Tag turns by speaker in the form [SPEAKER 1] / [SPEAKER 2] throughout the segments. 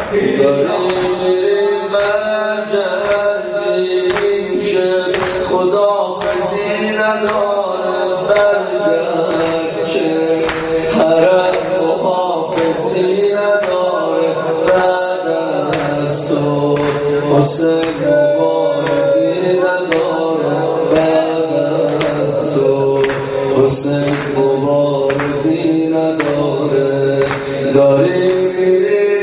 [SPEAKER 1] داریم برگردیم که خداحافظی نداره، برگرد که حرم محافظی نداره بعد از تو، حسین مبارزی نداره بعد از تو، حسین مبارزی نداره. داریم میریم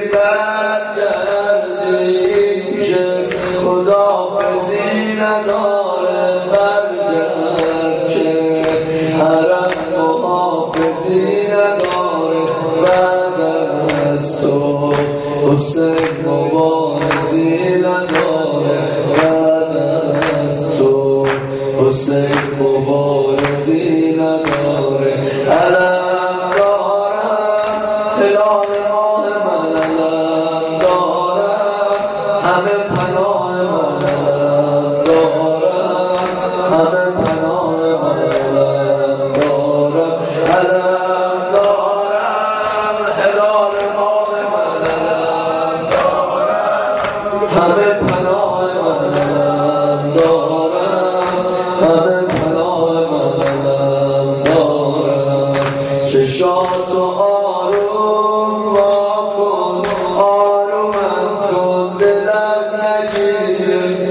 [SPEAKER 1] برگردیم که خداحافظی نداره، برگرد که حرم محافظی نداره بعد از تو، حسین مبارزی نداره بعد از تو، حسین مبارزی نداره. علم دارم هلال ماه من، علم دارم همه پناه من، علم دارم همه پناه من، علم دارم، علم دارم هلال ماه من، علم دارم همه پناه من، علم دارم همه پناه من، علم دارم. چشاتو آروم واکن، آرومم کن، دلم نگیر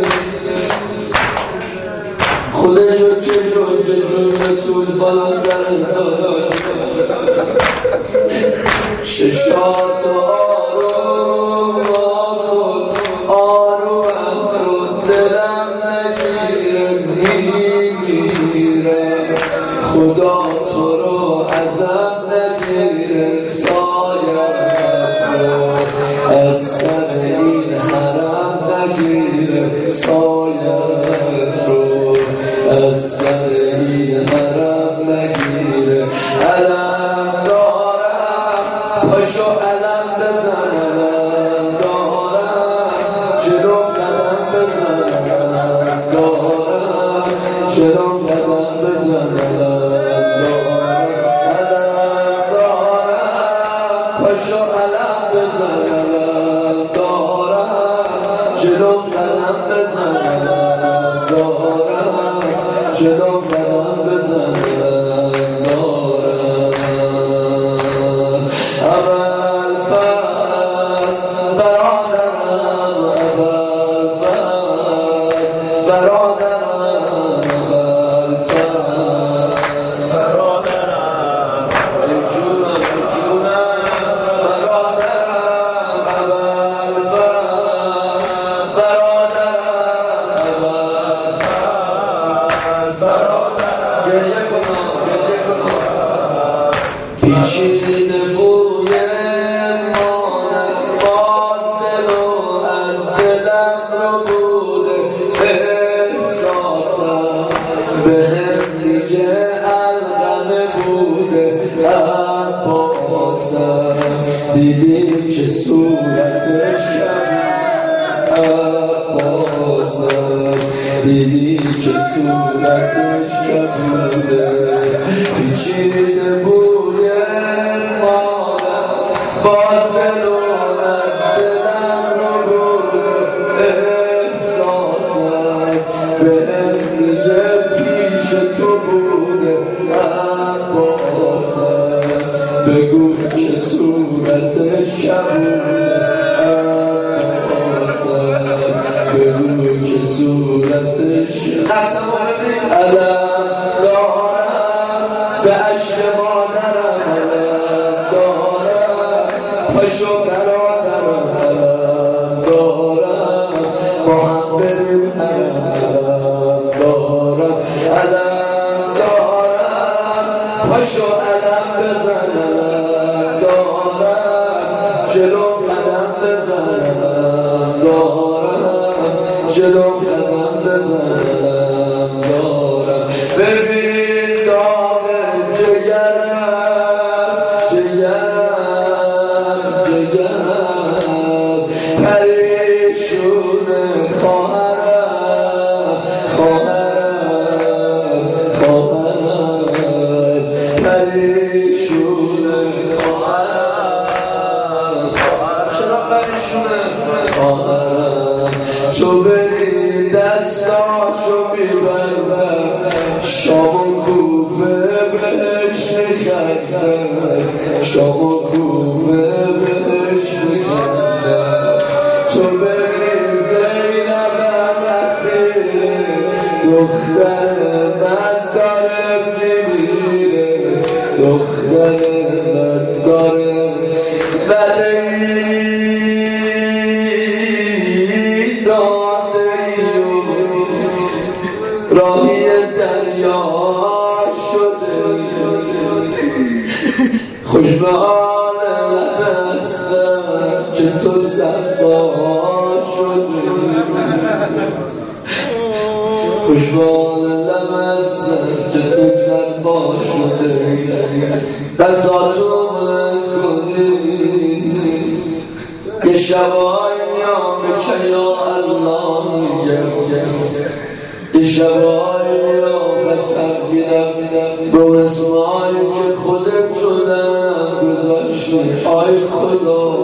[SPEAKER 1] خودشو چشون رسول بالا سر داداش. چشاتو آروم واکن، آرومم کن، دلم نگیره میمیرم، خدا تو رو ازم نگیره، سایت رو از سر این حرم نگیره، سایت رو از سر این حرم نگیره. علم دارم پاشو علم بزن، علم دارم جلو قدم بزن، علم دارم جلو قدم بزن، پاشو علم بزن، علم دارم جلو قدم بزن، علم دارم جلو قدم بزن، علم دارم. ابوالفضل برادرم، ابوالفضل برادرم، ابوالفضل برادرم، ای جونم ای جونم برادرم، ابوالفضل برادرم، ابوالفضل برادرم. گریه کنم گریه کنم، پیچیده بوی مانم باز دلو از دلم رو بوده، احساسم بهم میگه الغمه بوده، عباسم دیدی که صورتش کبوده، عباسم دیدی که صورتش کبوده. پیچیده بوی مادر باز دلو از دلم رو بوده، احساسم بهم میگه پیش تو بوده، عباسم بگو که صورتش کبوده، عباسم بگو که صورتش علم دارم به عشق مادرم، علم دارم پاشو برادرم، علم دارم با هم بریم حرم، علم دارم، علم دارم پاشو علم بزن، علم دارم جلو قدم بزن، علم دارم جلو قدم بزن، علم دارم. ببین داغ جگرم جگرم جگرم، پریشون خواهرم خواهرم خواهرم، پریشون خواهرم خواهرم.
[SPEAKER 2] تو بری دستاشو میبرم شام و کوفه بهش میخندم شام و کوفه بهش میخندم تو بری زینب مسیره دختر من داره میمیره دختر من داره راهی دریا شده خوش به آن لبستم که تو صفا شده خوش به آن لبستم که تو صفا شده دستاتو من کنی یه شبایی آمکه یا الله یه شبایی قسم گیرم رو اسمایی که خودت تو دم گذاشتی آی خدا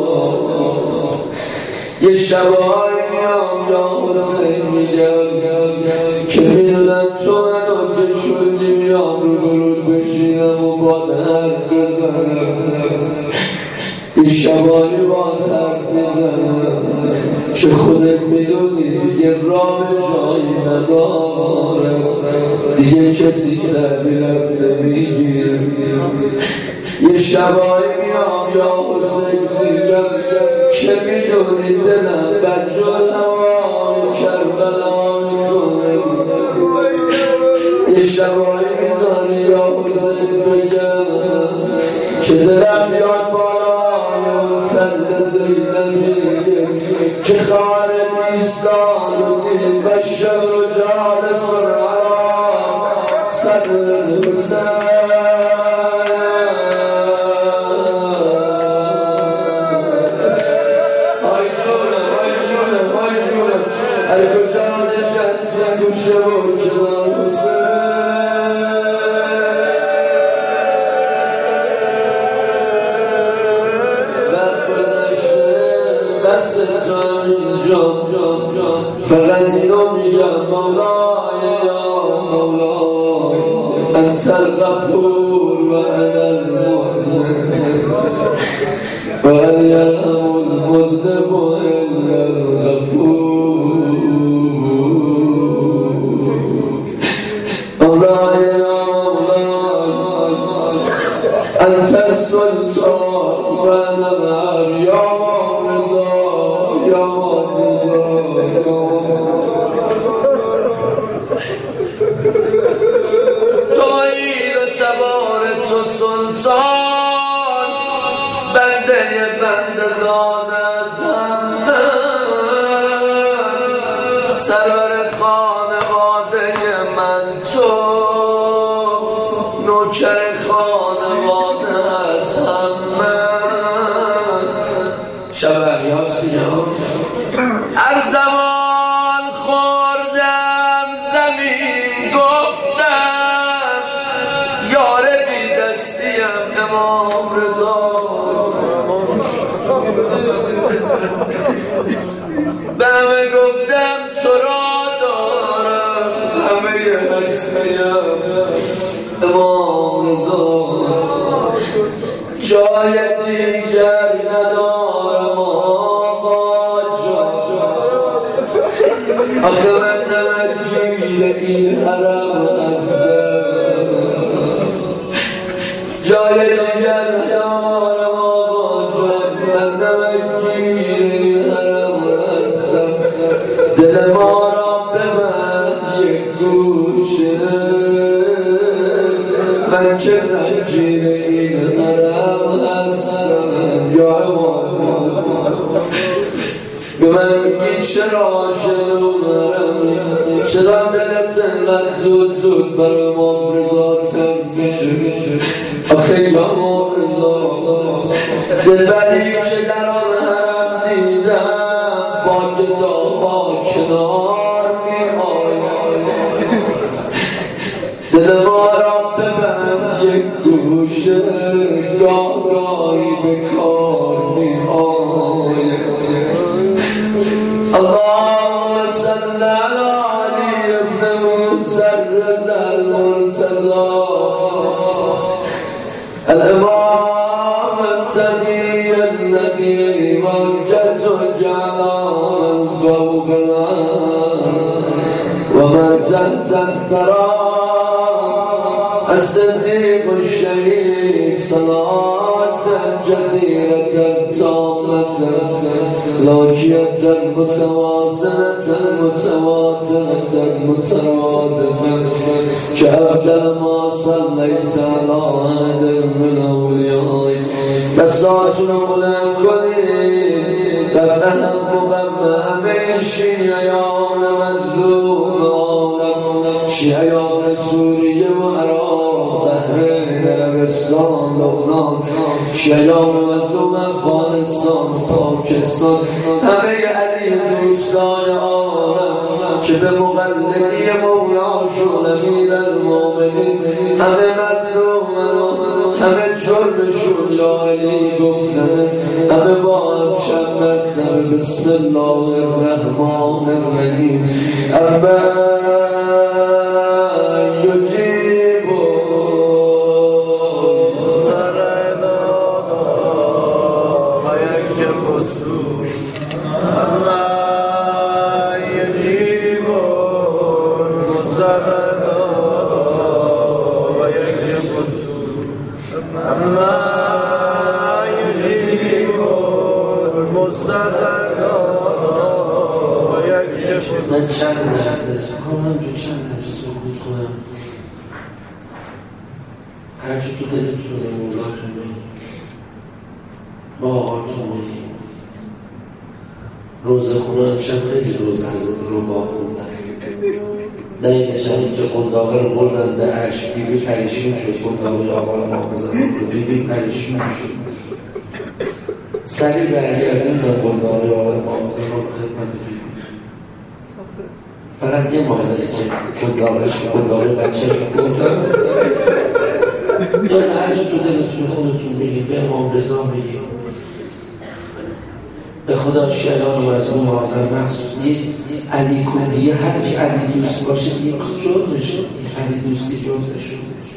[SPEAKER 2] یه شبایی یا حسین میگم که میدونم تو منو که شدی میام رو برود بشینم و با حرف بزنم یه شبایی با حرف میزنم که خودت میدونی دیگه راه به جایی نداره دیگه کسی تعبیرم نمیگیره یه شبایی میام یا حسین زیگم که میدونی دلم بجور هوای کربلا میکنه یه شبایی میزانی یا حسین زیگم که دلم بیاد بالای اون تند زیدمی که خانه نیستان و دل بشه و جان سرعان صدر حسین آی جونم ای کجا نشسته گوشه و کنار حسین فقط اینو میگم مولای یا مولای انت الغفور و انا المذنب و ان یرحم المذنب الا الغفور مولای یا مولای انت السلطان و انا یا سلطان بنده زادتم سرور خانواده من تو نوکر خانواده‌تم من شب احیاسی هر زمان خوردم زمین گفتم یار بیدستیم امام رضا به همه گفتم تو را دارم همه هستیم امام رضا جای دیگر ندارم آقا جان آخه من نمکگیر این حرم هستم جای دیگر ندارم آقا جان من نمکگیر این حرم هستم دل ما را ببند یک گوشه من که زنجیر این حرم هستم یا امام به من میگی چرا شنومرم چرا دلت انقدر زود بر امام رضا تن میشه آخه یا امام رضا دلبری که در آن حرم دیدم با گداها کنار می آید دل ما را ببند یک گوشه گاهی به کار می آید جد جعلان فوقنا ومن تحت الثرى الصديق الشهيد صلاة جديرة تامة زاكية متوازنة متواترة مترادفة كأفضل ما صليت على أحد من أوليائك بساشن ملكني بفهم مغمم شيعان مظلوم عالم شیعان سوریه و عراق بحرین عربستان لبنان شیعان مظلوم افغانستان پاکستان همه علی دوستان عالم که به مقلدی مولاشون امیر المومنین همه مظلومن و همه جرمشون یا علی گفتن همه با هم شمت بسم الله الرحمن الرحیم اما
[SPEAKER 1] من چند لحظه خواهم جو چند لحظه سکوت کنم هرچی تو دلتون رو مولاتون بگیم با آقاتون بگیم روزه خونه امشب خیلی روز حضرت رو با خوندن نمیدشم این که قنداقه رو بردن به عرش بیبی پریشون شد قنداقه آقا رو محافظه رو بیبی پریشون شد سری برگردیم در قنداقه آقا رو محافظه رو خدمت بیبی فقط یه ماه داره که قنداقه بچه شد گفتم یا نه هرچی تو دلتون خودتون بگید به امام رضا بگید به خدا شیعان و از اون معظم محسوس علی کندیه هر که علی دوست باشه یک جرمشه علی دوستی جرمشه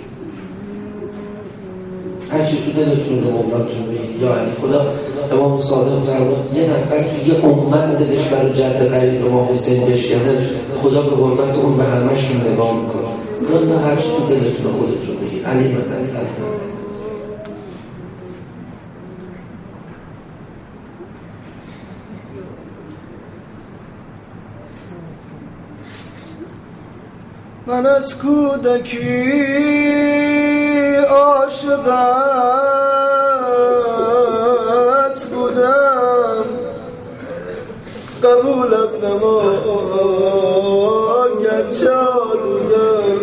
[SPEAKER 1] هرچی تو دلتون به امامتون بگید یا علی خدا امام صادق فرمود یه نفر که یه امت دلش برای جد قریب امام حسین بشکنه خدا به حرمت اون به همه‌شون نگاه میکنه یا نه هرچی تو دلتون خودتون بگید علی مدد علی مدد
[SPEAKER 3] من از کودکی عاشقت بودم قبولم نما گرچه آلودم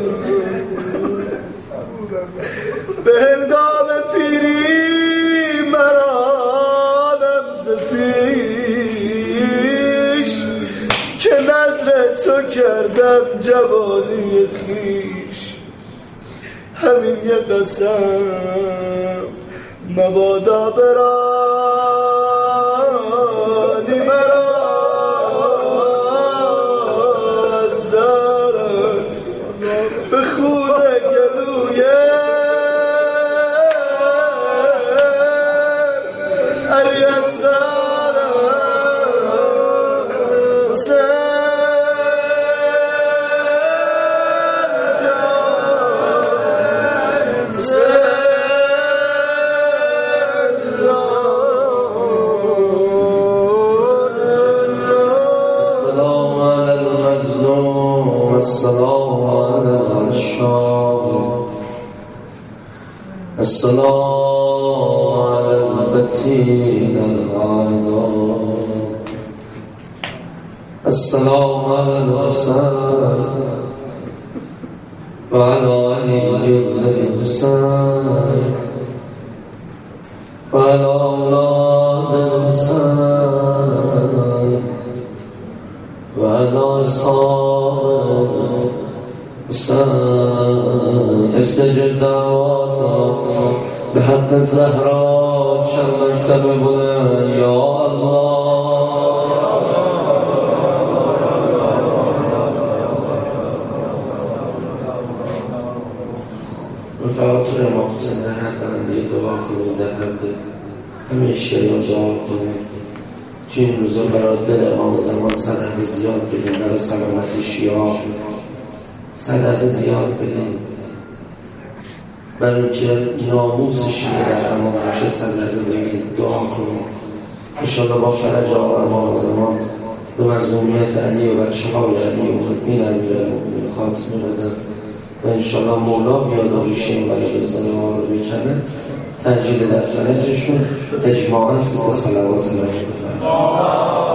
[SPEAKER 3] به هنگام پیری مرانم ز پیش که نظر تو کردم جوانی خیش همین یه قسم مبادا برانی مرا از درت به خون گلوی علی
[SPEAKER 2] السلام على البتين العينان السلام على الحسين وعلى علي الحسين وعلى أولاد الحسين وعلى أصحاب الحسين استجب دعواتنا بحق الزهراء شمت ببنا يا الله
[SPEAKER 1] رفعاتون امام حسین در حق بنده دعا کنید در حق همه شیعان دعا کنید که این روزا برای دل امام زمان صدقه زیاد بدیم، برای سلامت شیعه صدقه زیاد بدیم، برای که ناموس شیعه در امان باشه صدقه بدیم، دعا کنیم انشاءالله با فرج آقا امام زمان به مظلومیت علی و بچه های علی و مطمئن امیرالمؤمنین خاتمه بدن و انشاءالله مولا بیاد و ریشه این بلدستان ما رو بکنه، تنجیل در فرجشون اجماعاً 3 صلوات الله